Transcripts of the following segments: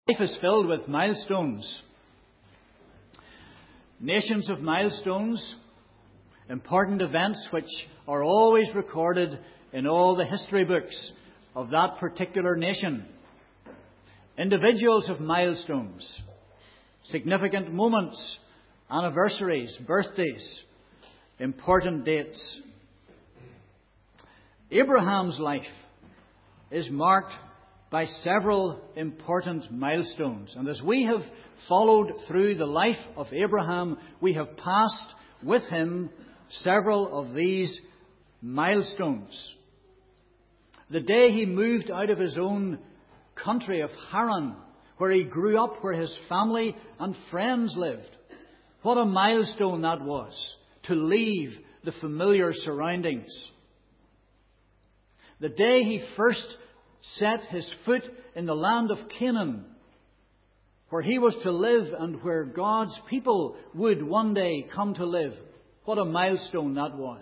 Life is filled with milestones. Nations of milestones, important events which are always recorded in all the history books of that particular nation. Individuals of milestones, significant moments, anniversaries, birthdays, important dates. Abraham's life is marked by several important milestones. And as we have followed through the life of Abraham, we have passed with him several of these milestones. The day he moved out of his own country of Haran, where he grew up, where his family and friends lived. What a milestone that was, to leave the familiar surroundings. The day he first set his foot in the land of Canaan, where he was to live and where God's people would one day come to live. What a milestone that was.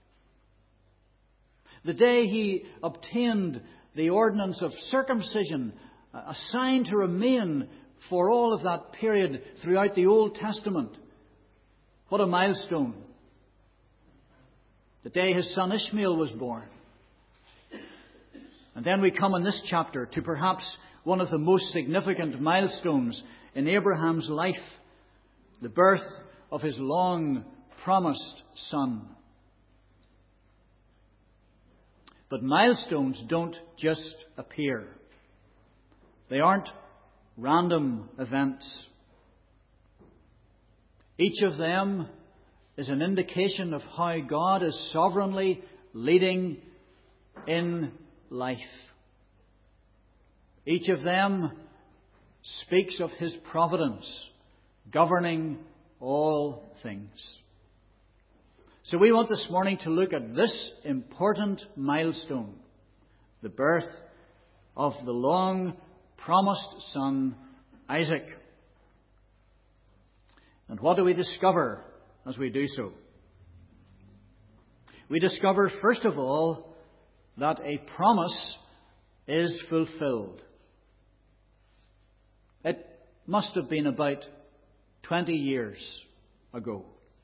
The day he obtained the ordinance of circumcision, a sign to remain for all of that period throughout the Old Testament. What a milestone. The day his son Ishmael was born. And then we come in this chapter to perhaps one of the most significant milestones in Abraham's life, the birth of his long-promised son. But milestones don't just appear. They aren't random events. Each of them is an indication of how God is sovereignly leading in life. Each of them speaks of His providence governing all things. So we want this morning to look at this important milestone, the birth of the long-promised son, Isaac. And what do we discover as we do so? We discover, first of all, that a promise is fulfilled. It must have been about 20 years ago.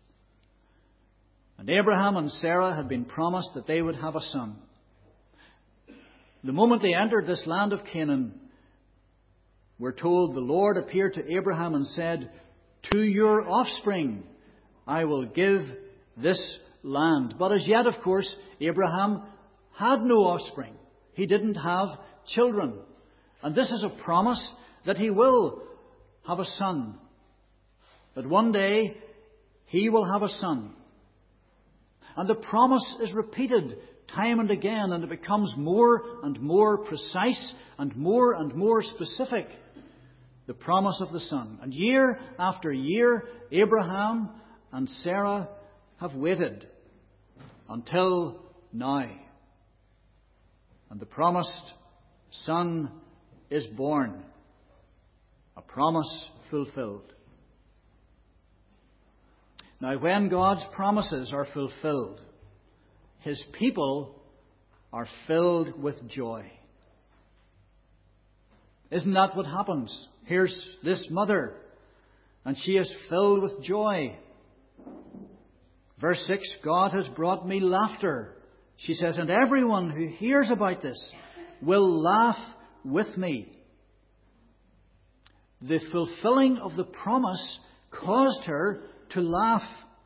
And Abraham and Sarah had been promised that they would have a son. The moment they entered this land of Canaan, we're told the Lord appeared to Abraham and said, "To your offspring I will give this land." But as yet, of course, Abraham had no offspring. He didn't have children. And this is a promise that he will have a son. That one day he will have a son. And the promise is repeated time and again, and it becomes more and more precise and more specific. The promise of the son. And year after year, Abraham and Sarah have waited until now. And the promised son is born. A promise fulfilled. Now, when God's promises are fulfilled, His people are filled with joy. Isn't that what happens? Here's this mother, and she is filled with joy. Verse 6, God has brought me laughter. She says, and everyone who hears about this will laugh with me. The fulfilling of the promise caused her to laugh.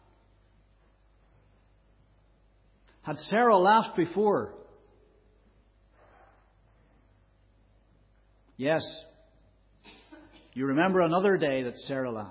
Had Sarah laughed before? Yes. You remember another day that Sarah laughed.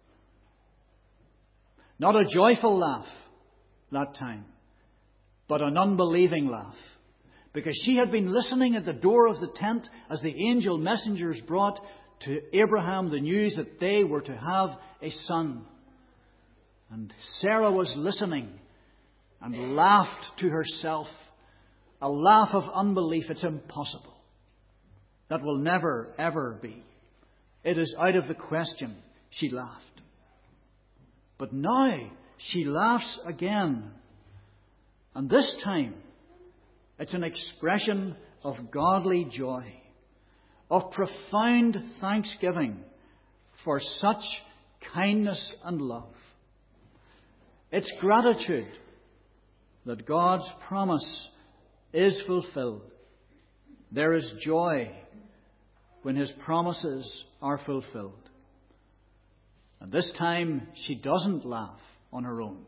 Not a joyful laugh that time, but an unbelieving laugh. Because she had been listening at the door of the tent as the angel messengers brought to Abraham the news that they were to have a son. And Sarah was listening and laughed to herself. A laugh of unbelief. It's impossible. That will never, ever be. It is out of the question. She laughed. But now she laughs again. And this time, it's an expression of godly joy. of profound thanksgiving for such kindness and love. It's gratitude that God's promise is fulfilled. There is joy when His promises are fulfilled. And this time she doesn't laugh on her own.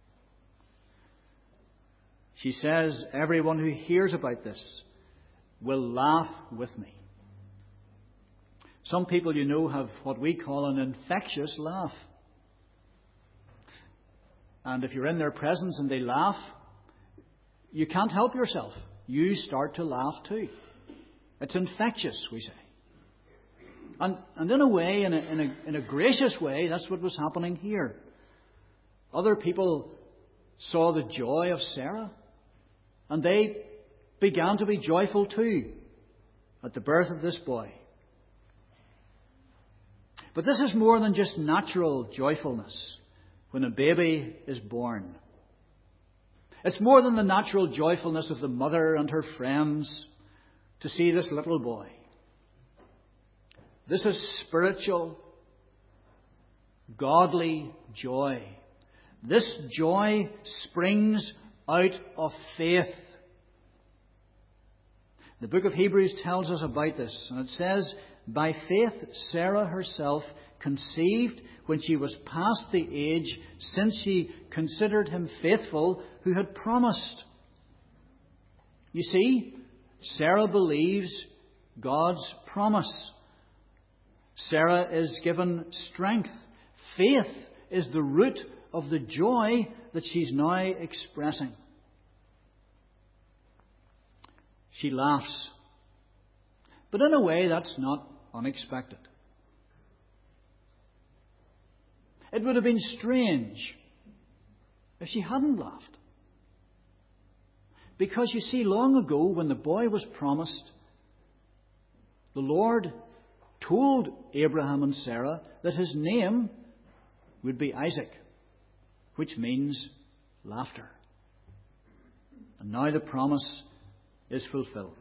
She says, everyone who hears about this will laugh with me. Some people, have what we call an infectious laugh. And if you're in their presence and they laugh, you can't help yourself. You start to laugh too. It's infectious, we say. And in a way, in a gracious way, that's what was happening here. Other people saw the joy of Sarah, and they began to be joyful too at the birth of this boy. But this is more than just natural joyfulness when a baby is born. It's more than the natural joyfulness of the mother and her friends to see this little boy. This is spiritual, godly joy. This joy springs out of faith. The book of Hebrews tells us about this, and it says, by faith Sarah herself conceived when she was past the age, since she considered him faithful who had promised. You see, Sarah believes God's promise. Sarah is given strength. Faith is the root of the joy that she's now expressing. She laughs. But in a way, that's not unexpected. It would have been strange if she hadn't laughed. Because you see, long ago, when the boy was promised, the Lord told Abraham and Sarah that his name would be Isaac, which means laughter. And now the promise is fulfilled.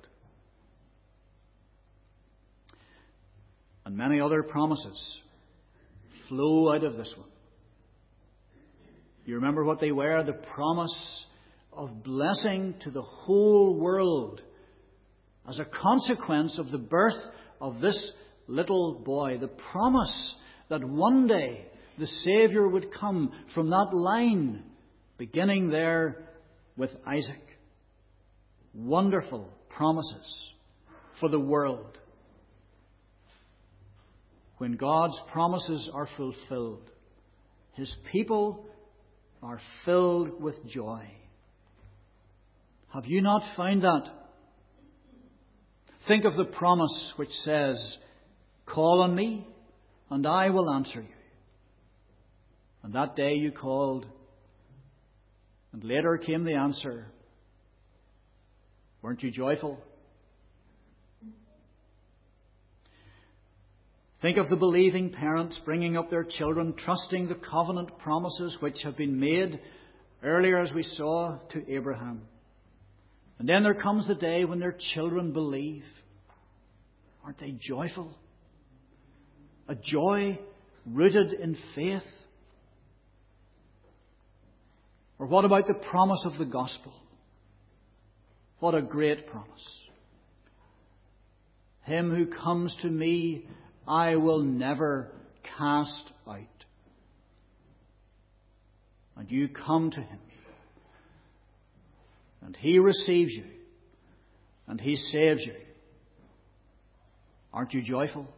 And many other promises flow out of this one. You remember what they were? The promise of blessing to the whole world as a consequence of the birth of this little boy. The promise that one day the Saviour would come from that line, beginning there with Isaac. Wonderful promises for the world. When God's promises are fulfilled, His people are filled with joy. Have you not found that? Think of the promise which says, call on me, and I will answer you. And that day you called, and later came the answer. Weren't you joyful? Think of the believing parents bringing up their children, trusting the covenant promises which have been made earlier, as we saw, to Abraham. And then there comes the day when their children believe. Aren't they joyful? A joy rooted in faith. Or what about the promise of the gospel? What a great promise. Him who comes to me, I will never cast out. And you come to Him. And He receives you. And He saves you. Aren't you joyful?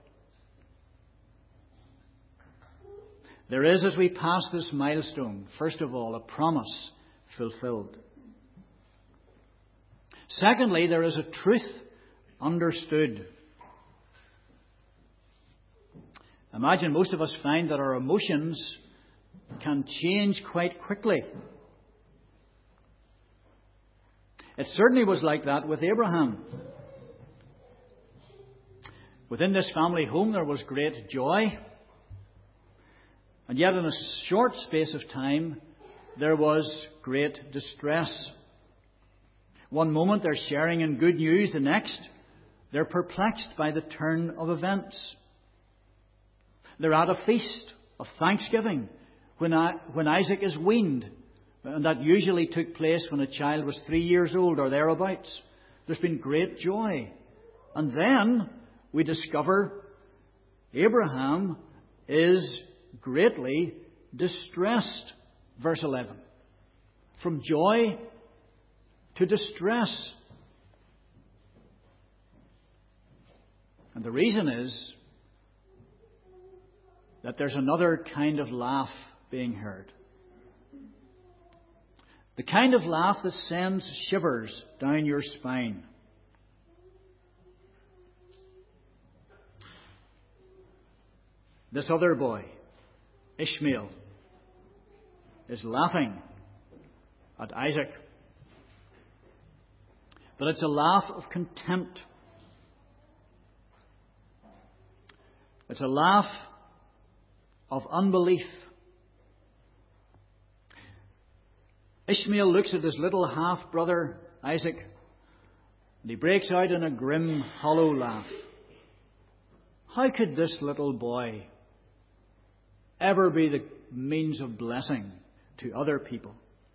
There is, as we pass this milestone, first of all, a promise fulfilled. Secondly, there is a truth understood. Imagine most of us find that our emotions can change quite quickly. It certainly was like that with Abraham. Within this family home there was great joy. And yet in a short space of time there was great distress. One moment they're sharing in good news, the next They're perplexed by the turn of events. They're at a feast of Thanksgiving when Isaac is weaned. And that usually took place when a child was 3 years old or thereabouts. There's been great joy. And then we discover Abraham is greatly distressed. Verse 11. From joy to distress. And the reason is that there's another kind of laugh being heard. The kind of laugh that sends shivers down your spine. This other boy, Ishmael, is laughing at Isaac. But it's a laugh of contempt. It's a laugh of unbelief. Ishmael looks at his little half-brother, Isaac, and he breaks out in a grim, hollow laugh. How could this little boy ever be the means of blessing to other people?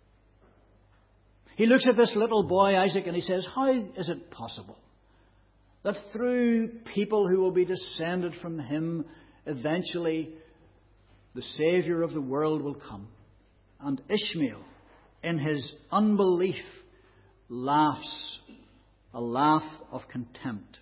He looks at this little boy, Isaac, and he says, how is it possible that through people who will be descended from him, eventually the Saviour of the world will come? And Ishmael, in his unbelief, laughs a laugh of contempt.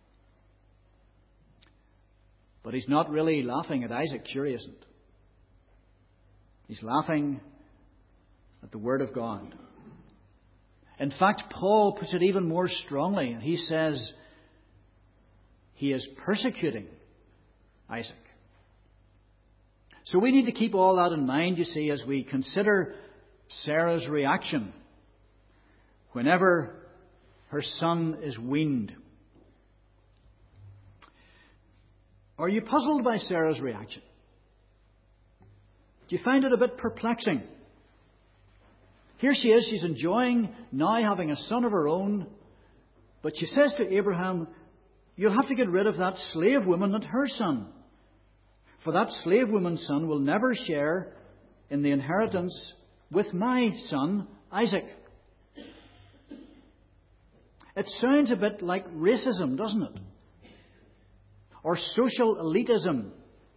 But he's not really laughing at Isaac, sure he isn't. He's laughing at the Word of God. In fact, Paul puts it even more strongly. He says he is persecuting Isaac. So we need to keep all that in mind, you see, as we consider Sarah's reaction whenever her son is weaned. Are you puzzled by Sarah's reaction? Do you find it a bit perplexing? Here she is, she's enjoying now having a son of her own, but she says to Abraham, you'll have to get rid of that slave woman and her son, for that slave woman's son will never share in the inheritance with my son, Isaac. It sounds a bit like racism, doesn't it? Or social elitism.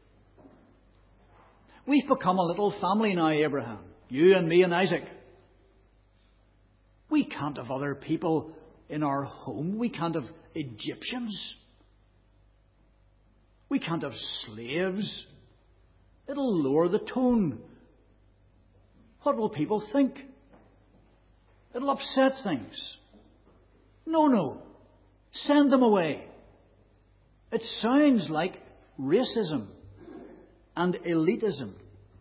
We've become a little family now, Abraham. You and me and Isaac. We can't have other people in our home. We can't have Egyptians. We can't have slaves. It'll lower the tone. What will people think? It'll upset things. No. Send them away. It sounds like racism and elitism.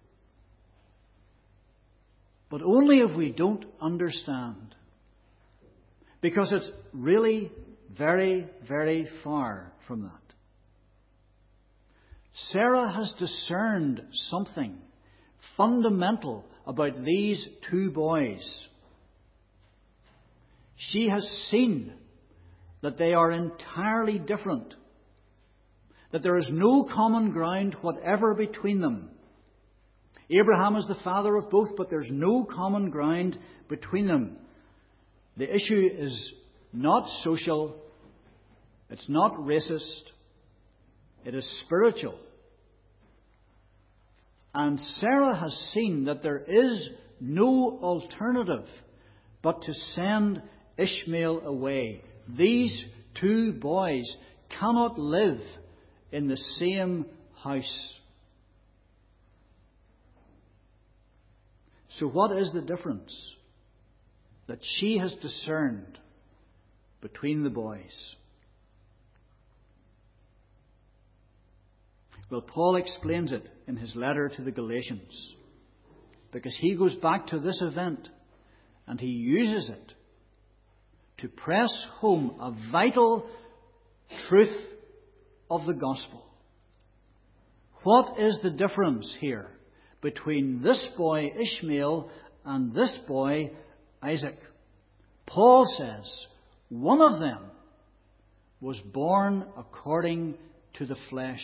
But only if we don't understand. Because it's really very, very far from that. Sarah has discerned something fundamental about these two boys. She has seen that they are entirely different. That there is no common ground whatever between them. Abraham is the father of both, but there's no common ground between them. The issue is not social, it's not racist, it is spiritual. And Sarah has seen that there is no alternative but to send Ishmael away. These two boys cannot live in the same house. So what is the difference that she has discerned between the boys? Well, Paul explains it in his letter to the Galatians, because he goes back to this event and he uses it to press home a vital truth of the gospel. What is the difference here between this boy Ishmael and this boy Isaac? Paul says one of them was born according to the flesh,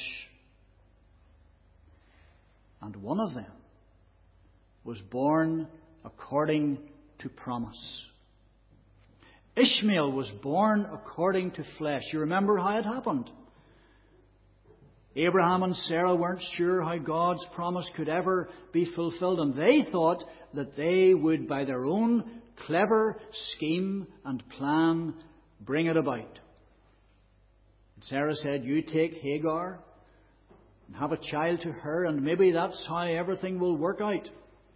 and one of them was born according to promise. Ishmael was born according to flesh. You remember how it happened. Abraham and Sarah weren't sure how God's promise could ever be fulfilled, and they thought that they would, by their own clever scheme and plan, bring it about. And Sarah said, "You take Hagar and have a child to her, and maybe that's how everything will work out."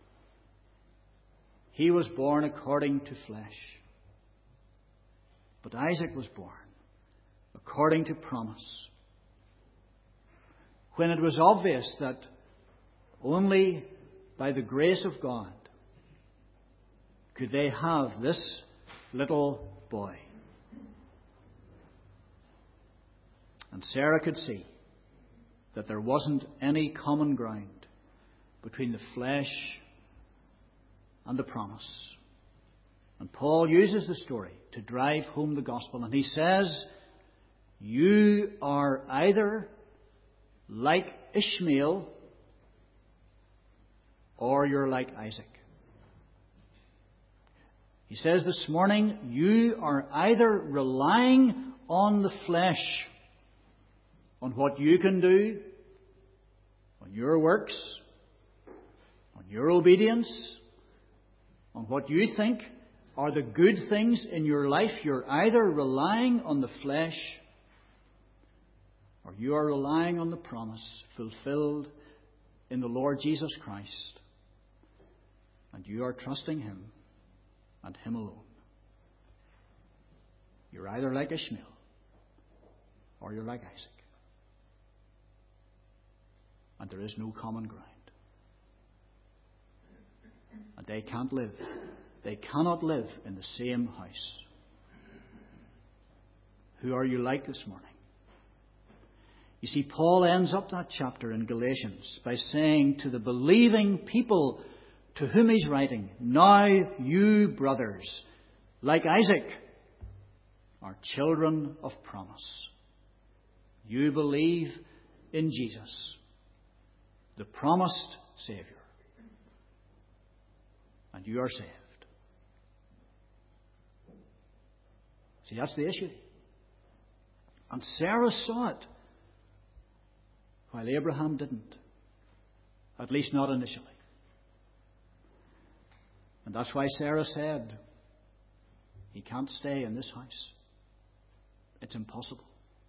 He was born according to flesh. But Isaac was born according to promise. When it was obvious that only by the grace of God could they have this little boy. And Sarah could see that there wasn't any common ground between the flesh and the promise. And Paul uses the story to drive home the gospel. And he says, you are either like Ishmael or you're like Isaac. He says this morning, you are either relying on the flesh, on what you can do, on your works, on your obedience, on what you think are the good things in your life. You're either relying on the flesh or you are relying on the promise fulfilled in the Lord Jesus Christ. And you are trusting Him and Him alone. You're either like Ishmael or you're like Isaac. And there is no common ground. And they can't live. They cannot live in the same house. Who are you like this morning? You see, Paul ends up that chapter in Galatians by saying to the believing people to whom he's writing, now you, brothers, like Isaac, are children of promise. You believe in Jesus, the promised Saviour, and you are saved. See, that's the issue. And Sarah saw it, while Abraham didn't. At least not initially. And that's why Sarah said, he can't stay in this house. It's impossible.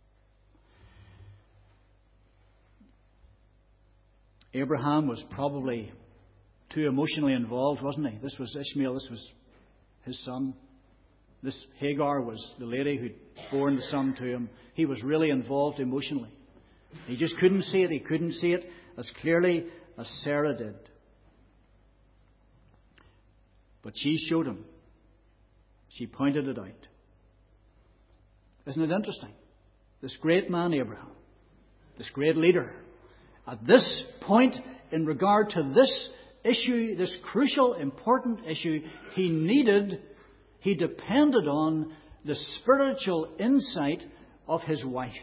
Abraham was probably too emotionally involved, wasn't he? This was Ishmael, this was his son. This Hagar was the lady who'd borne the son to him. He was really involved emotionally. He just couldn't see it. He couldn't see it as clearly as Sarah did. But she showed him. She pointed it out. Isn't it interesting? This great man, Abraham, this great leader, at this point in regard to this issue, this crucial, important issue, he depended on the spiritual insight of his wife.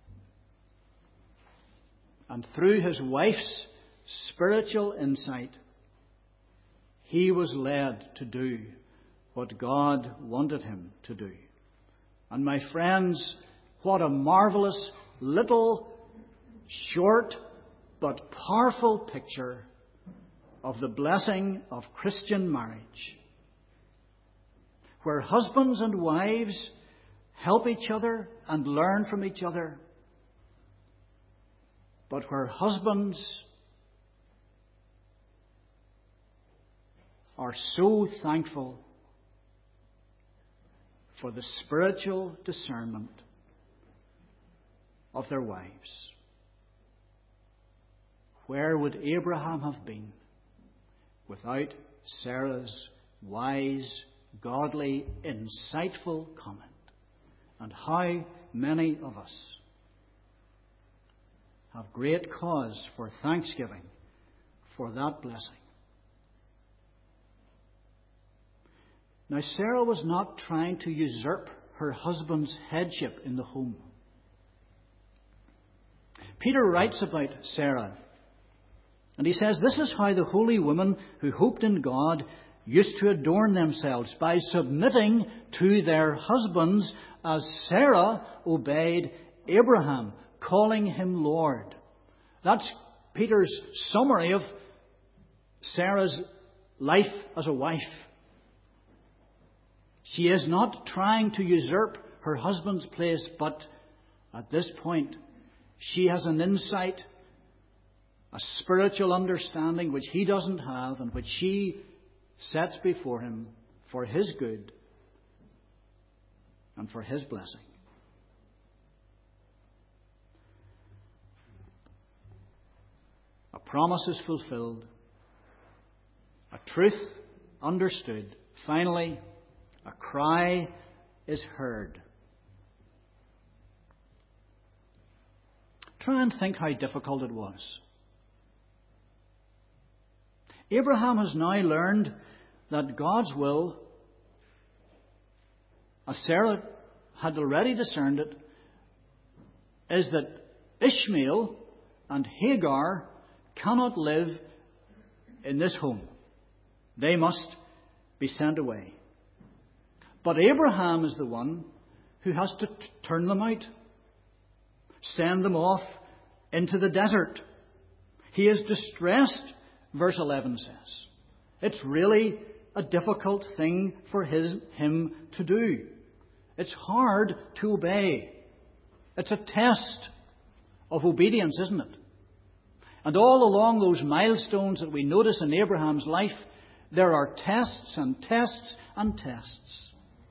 And through his wife's spiritual insight, he was led to do what God wanted him to do. And my friends, what a marvelous little, short, but powerful picture of the blessing of Christian marriage, where husbands and wives help each other and learn from each other, but where husbands are so thankful for the spiritual discernment of their wives. Where would Abraham have been without Sarah's wise, godly, insightful comment? And how many of us have great cause for thanksgiving for that blessing? Now, Sarah was not trying to usurp her husband's headship in the home. Peter writes about Sarah, and he says, "This is how the holy women who hoped in God used to adorn themselves, by submitting to their husbands, as Sarah obeyed Abraham, calling him Lord." That's Peter's summary of Sarah's life as a wife. She is not trying to usurp her husband's place, but at this point, she has an insight, a spiritual understanding which he doesn't have, and which she sets before him for his good and for his blessing. A promise is fulfilled, a truth understood. Finally, a cry is heard. Try and think how difficult it was. Abraham has now learned that God's will, as Sarah had already discerned it, is that Ishmael and Hagar cannot live in this home. They must be sent away. But Abraham is the one who has to turn them out, send them off into the desert. He is distressed, verse 11 says. It's really a difficult thing for him to do. It's hard to obey. It's a test of obedience, isn't it? And all along those milestones that we notice in Abraham's life, there are tests and tests and tests.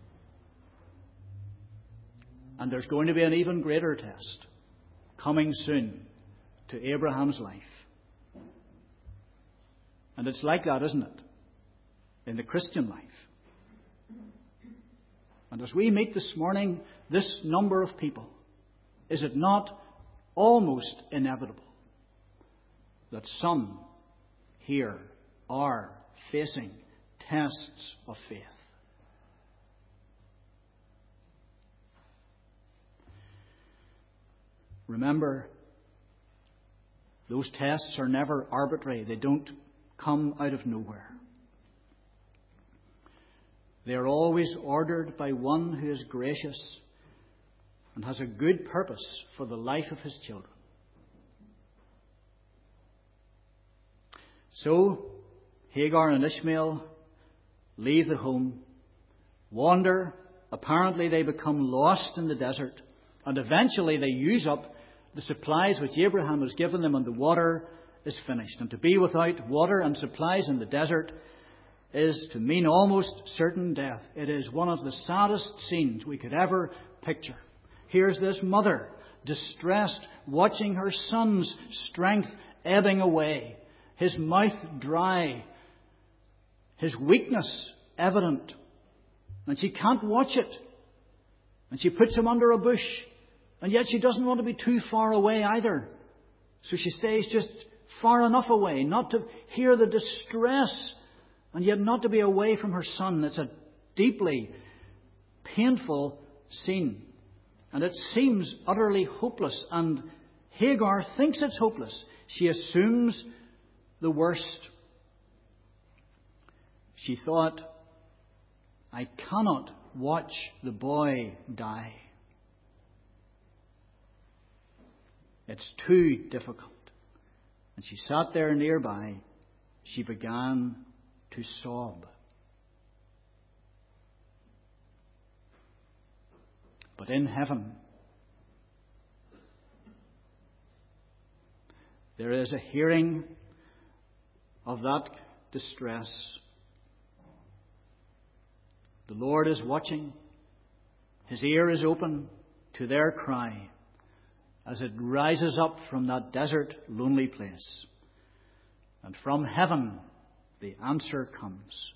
And there's going to be an even greater test coming soon to Abraham's life. And it's like that, isn't it? In the Christian life. And as we meet this morning, this number of people, is it not almost inevitable that some here are facing tests of faith? Remember, those tests are never arbitrary. They don't come out of nowhere. They are always ordered by one who is gracious and has a good purpose for the life of his children. So, Hagar and Ishmael leave the home, wander. Apparently they become lost in the desert, and eventually they use up the supplies which Abraham has given them, and the water is finished. And to be without water and supplies in the desert is to mean almost certain death. It is one of the saddest scenes we could ever picture. Here's this mother, distressed, watching her son's strength ebbing away, his mouth dry, his weakness evident. And she can't watch it. And she puts him under a bush. And yet she doesn't want to be too far away either. So she stays just far enough away, not to hear the distress, and yet not to be away from her son. It's a deeply painful scene. And it seems utterly hopeless. And Hagar thinks it's hopeless. She assumes the worst. She thought, I cannot watch the boy die. It's too difficult. And she sat there nearby. She began to sob. But in heaven, there is a hearing of that distress. The Lord is watching. His ear is open to their cry as it rises up from that desert, lonely place. And from heaven, the answer comes.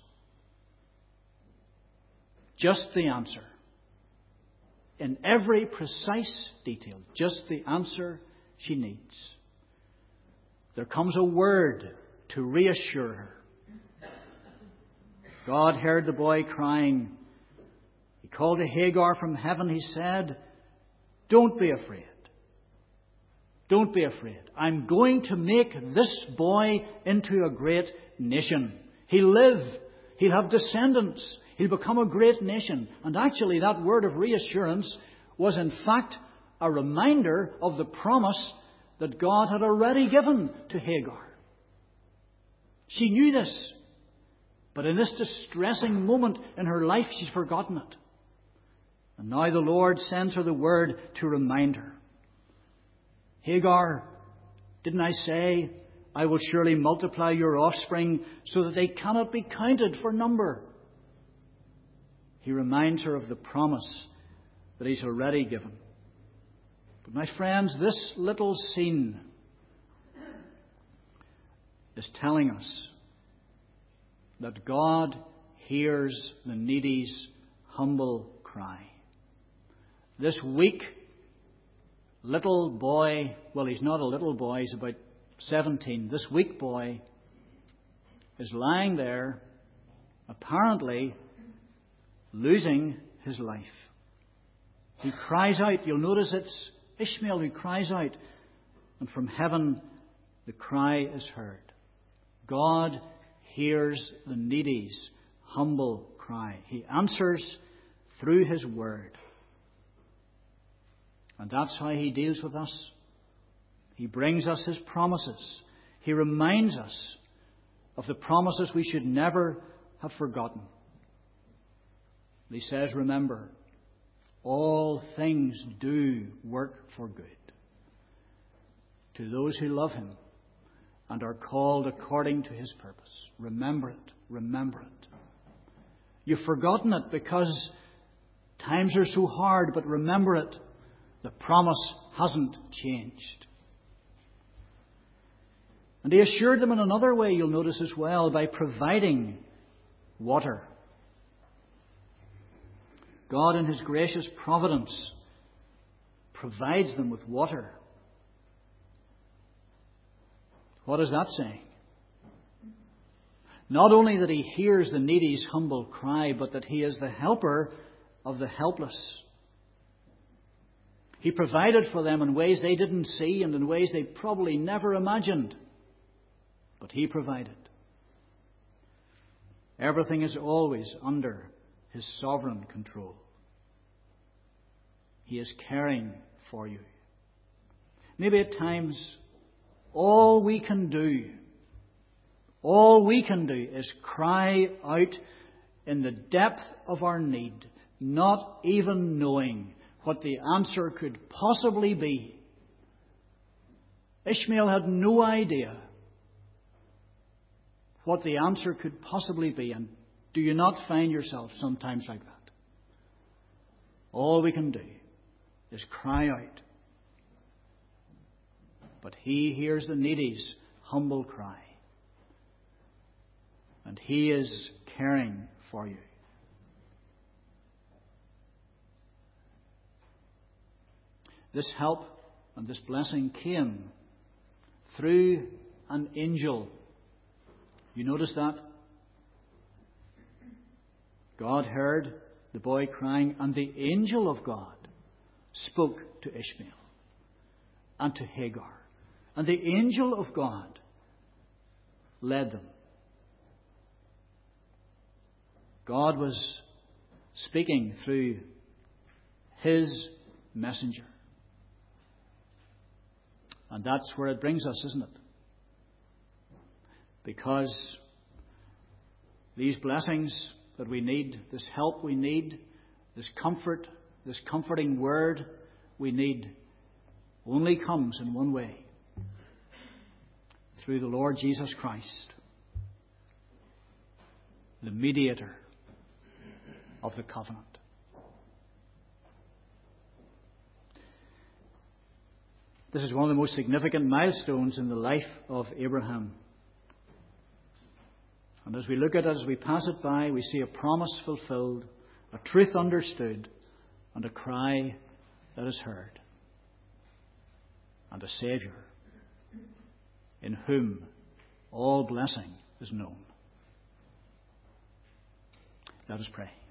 Just the answer. In every precise detail, just the answer she needs. There comes a word to reassure her. God heard the boy crying. He called to Hagar from heaven. He said, "Don't be afraid. Don't be afraid. I'm going to make this boy into a great nation. He'll live. He'll have descendants. He'll become a great nation." And actually, that word of reassurance was in fact a reminder of the promise that God had already given to Hagar. She knew this, but in this distressing moment in her life, she's forgotten it. And now the Lord sends her the word to remind her. "Hagar, didn't I say, I will surely multiply your offspring so that they cannot be counted for number?" He reminds her of the promise that He's already given. But my friends, this little scene is telling us that God hears the needy's humble cry. This weak little boy, well, he's not a little boy, he's about 17. This weak boy is lying there, apparently losing his life. He cries out. You'll notice it's Ishmael who cries out. And from heaven, the cry is heard. God hears the needy's humble cry. He answers through His word. And that's how He deals with us. He brings us His promises. He reminds us of the promises we should never have forgotten. He says, "Remember, all things do work for good to those who love Him and are called according to His purpose." Remember it. Remember it. You've forgotten it because times are so hard, but remember it. The promise hasn't changed. And He assured them in another way, you'll notice as well, by providing water. God in His gracious providence provides them with water. What is that saying? Not only that He hears the needy's humble cry, but that He is the helper of the helpless. He provided for them in ways they didn't see and in ways they probably never imagined. But He provided. Everything is always under His sovereign control. He is caring for you. Maybe at times, all we can do is cry out in the depth of our need, not even knowing what the answer could possibly be. Ishmael had no idea what the answer could possibly be. And do you not find yourself sometimes like that? All we can do is cry out. But He hears the needy's humble cry. And He is caring for you. This help and this blessing came through an angel. You notice that? God heard the boy crying, and the angel of God spoke to Ishmael and to Hagar. And the angel of God led them. God was speaking through His messenger. And that's where it brings us, isn't it? Because these blessings that we need, this help we need, this comfort, this comforting word we need, only comes in one way. Through the Lord Jesus Christ, the mediator of the covenant. This is one of the most significant milestones in the life of Abraham. And as we look at it, as we pass it by, we see a promise fulfilled, a truth understood, and a cry that is heard. And a Saviour in whom all blessing is known. Let us pray.